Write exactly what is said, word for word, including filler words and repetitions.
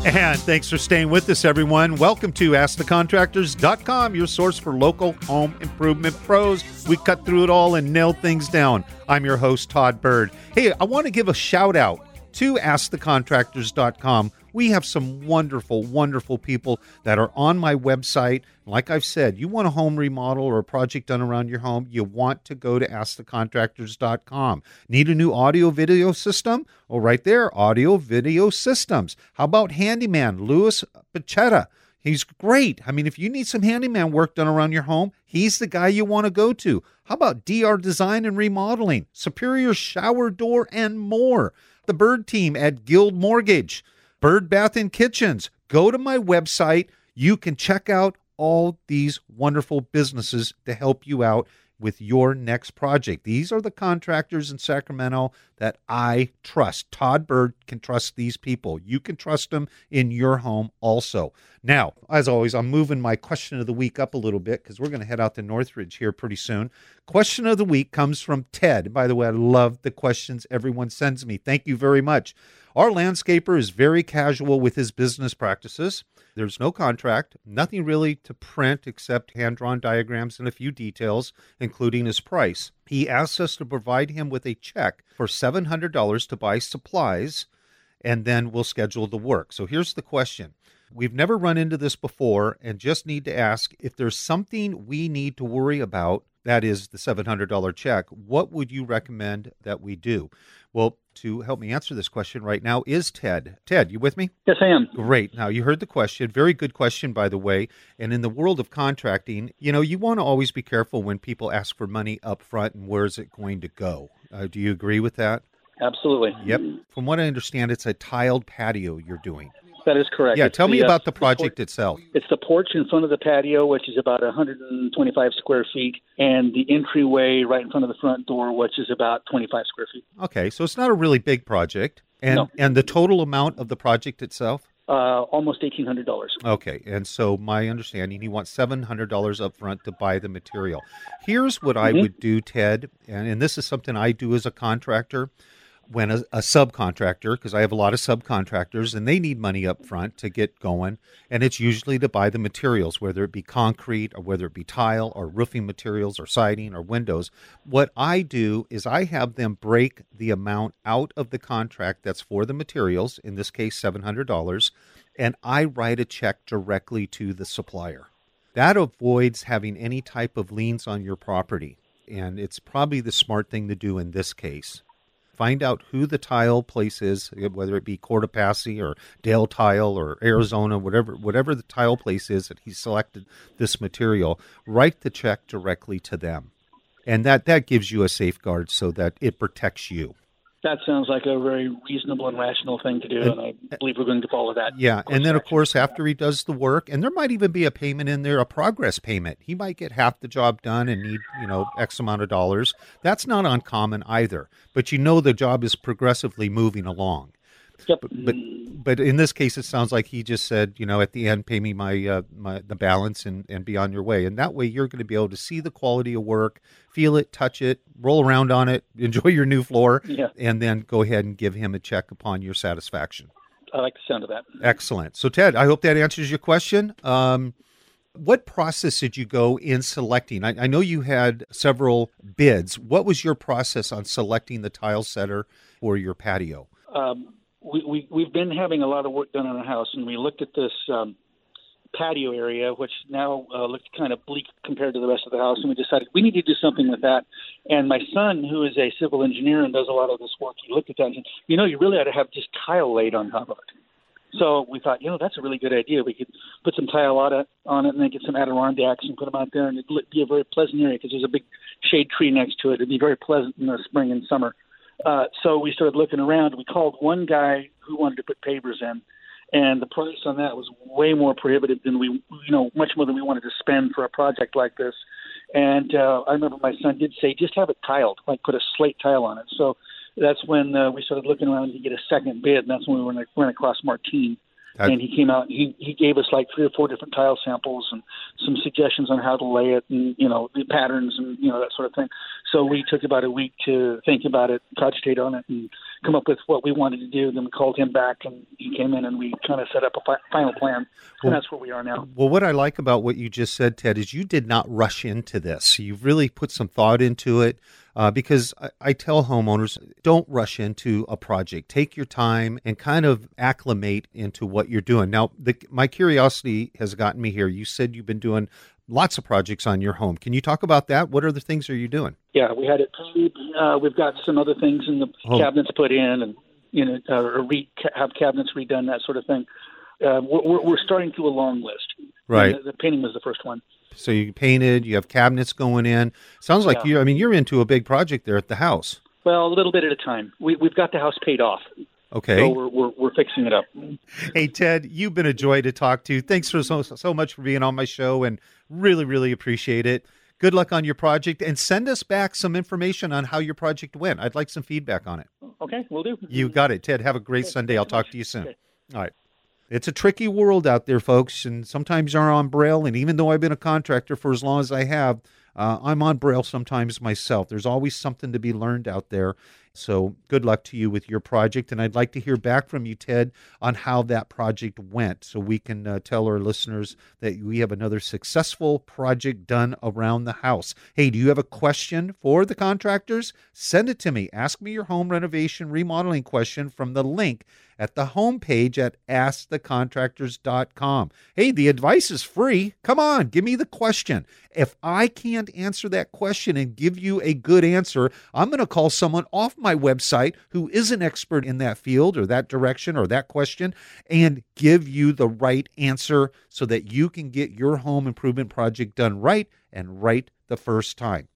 And thanks for staying with us, everyone. Welcome to ask the contractors dot com, your source for local home improvement pros. We cut through it all and nail things down. I'm your host, Todd Bird. Hey, I want to give a shout out to ask the contractors dot com. We have some wonderful, wonderful people that are on my website. Like I've said, you want a home remodel or a project done around your home, you want to go to ask the contractors dot com. Need a new audio video system? Well, right there, audio video systems. How about handyman Louis Pachetta? He's great. I mean, if you need some handyman work done around your home, he's the guy you want to go to. How about D R Design and Remodeling, Superior Shower Door, and more? The Bird team at Guild Mortgage, Bird Bath and Kitchens. Go to my website. You can check out all these wonderful businesses to help you out with your next project. These are the contractors in Sacramento that I trust. Todd Bird can trust these people. You can trust them in your home also. Now, as always, I'm moving my question of the week up a little bit because we're going to head out to Northridge here pretty soon. Question of the week comes from Ted. By the way, I love the questions everyone sends me. Thank you very much. Our landscaper is very casual with his business practices. There's no contract, nothing really to print except hand-drawn diagrams and a few details, including his price. He asks us to provide him with a check for seven hundred dollars to buy supplies, and then we'll schedule the work. So here's the question. We've never run into this before and just need to ask if there's something we need to worry about, that is the seven hundred dollars check, what would you recommend that we do? Well, to help me answer this question right now is Ted. Ted, you with me? Yes, I am. Great. Now, you heard the question. Very good question, by the way. And in the world of contracting, you know, you want to always be careful when people ask for money up front and where is it going to go. Uh, do you agree with that? Absolutely. Yep. From what I understand, it's a tiled patio you're doing. That is correct. Yeah, it's tell the, me about uh, the project the itself. It's the porch in front of the patio, which is about one hundred twenty-five square feet, and the entryway right in front of the front door, which is about twenty-five square feet. Okay, so it's not a really big project. And No. and the total amount of the project itself? Uh, almost eighteen hundred dollars. Okay, and so my understanding, he wants seven hundred dollars up front to buy the material. Here's what I Mhm. would do, Ted, and, and this is something I do as a contractor. When a, a subcontractor, because I have a lot of subcontractors, and they need money up front to get going, and it's usually to buy the materials, whether it be concrete or whether it be tile or roofing materials or siding or windows. What I do is I have them break the amount out of the contract that's for the materials, in this case seven hundred dollars, and I write a check directly to the supplier. That avoids having any type of liens on your property, and it's probably the smart thing to do in this case. Find out who the tile place is, whether it be Cotopaxi or Dale Tile or Arizona, whatever whatever the tile place is that he selected this material. Write the check directly to them. And that, that gives you a safeguard so that it protects you. That sounds like a very reasonable and rational thing to do, and, and I believe we're going to follow that. Yeah, and then, of course, after he does the work, and there might even be a payment in there, a progress payment. He might get half the job done and need, you know, X amount of dollars. That's not uncommon either, but you know the job is progressively moving along. Yep. But, but but in this case, it sounds like he just said, you know, at the end, pay me my uh, my the balance and, and be on your way. And that way you're going to be able to see the quality of work, feel it, touch it, roll around on it, enjoy your new floor, yeah. and then go ahead and give him a check upon your satisfaction. I like the sound of that. Excellent. So, Ted, I hope that answers your question. Um, what process did you go in selecting? I, I know you had several bids. What was your process on selecting the tile setter for your patio? Um, We, we, we've been having a lot of work done on our house, and we looked at this um, patio area, which now uh, looked kind of bleak compared to the rest of the house, and we decided we need to do something with that. And my son, who is a civil engineer and does a lot of this work, he looked at that and said, you know, you really ought to have just tile laid on top of it. So we thought, you know, that's a really good idea. We could put some tile on it, on it and then get some Adirondacks and put them out there, and it'd be a very pleasant area because there's a big shade tree next to it. It'd be very pleasant in the spring and summer. Uh, so we started looking around. We called one guy who wanted to put pavers in, and the price on that was way more prohibitive than we, you know, much more than we wanted to spend for a project like this. And uh, I remember my son did say, just have it tiled, like put a slate tile on it. So that's when uh, we started looking around to get a second bid, and that's when we went, went across Martine. That- and he came out. He he gave us like three or four different tile samples and some suggestions on how to lay it, and you know the patterns and you know that sort of thing. So we took about a week to think about it, cogitate on it, and come up with what we wanted to do. Then we called him back, and he came in, and we kind of set up a fi- final plan, Well, and that's where we are now. Well, what I like about what you just said, Ted, is you did not rush into this. You've really put some thought into it. Uh, because I, I tell homeowners, don't rush into a project. Take your time and kind of acclimate into what you're doing. Now, the, my curiosity has gotten me here. You said you've been doing lots of projects on your home. Can you talk about that? What other things are you doing? Yeah, we had it paid. Uh, we've got some other things in the Oh. cabinets put in, and you know, uh, or re- have cabinets redone, that sort of thing. Uh, we're, we're starting through a long list. Right. And the, the painting was the first one. So you painted, you have cabinets going in. Sounds like Yeah. you, I mean, you're into a big project there at the house. Well, a little bit at a time. We, we've got the house paid off, Okay. so we're, we're we're fixing it up. Hey, Ted, you've been a joy to talk to. Thanks for so, so much for being on my show, and really, really appreciate it. Good luck on your project, and send us back some information on how your project went. I'd like some feedback on it. Okay, we'll do. You got it, Ted. Have a great Okay, Sunday. thanks I'll so talk much. to you soon. Okay. All right. It's a tricky world out there, folks, and sometimes you're on Braille, and even though I've been a contractor for as long as I have, uh, I'm on Braille sometimes myself. There's always something to be learned out there. So good luck to you with your project, and I'd like to hear back from you, Ted, on how that project went, so we can uh, tell our listeners that we have another successful project done around the house. Hey, do you have a question for the contractors? Send it to me. Ask me your home renovation remodeling question from the link at the homepage at ask the contractors dot com. Hey, the advice is free. Come on, give me the question. If I can't answer that question and give you a good answer, I'm going to call someone off my website who is an expert in that field or that direction or that question and give you the right answer so that you can get your home improvement project done right and right the first time.